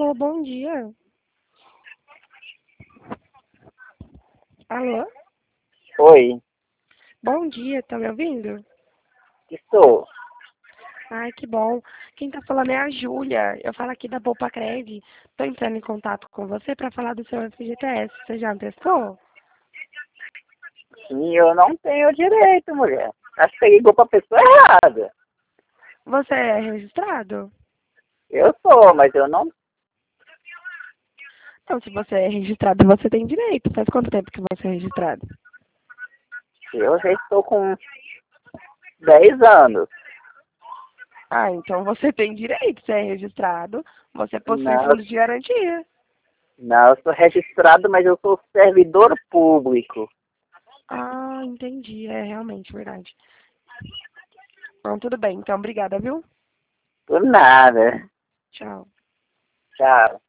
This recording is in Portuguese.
Alô, bom dia. Alô? Oi, Bom dia, tá me ouvindo? estou. Ai, que bom. Quem tá falando é a Júlia. Eu falo aqui da Poupa Cred. Tô entrando em contato com você para falar do seu FGTS. Você já testou? E eu não tenho direito, mulher. Acho que você ligou pra pessoa errada. Você é registrado? Eu sou, mas eu não. Então, se você é registrado, você tem direito. Faz quanto tempo que você é registrado? Eu já estou com 10 anos. Ah, então você tem direito. Você é registrado, você possui Não, fundo de garantia. não, eu sou registrado, mas eu sou servidor público. Ah, entendi. É realmente verdade. Bom, tudo bem. Então, obrigada, viu? Por nada. Tchau. Tchau.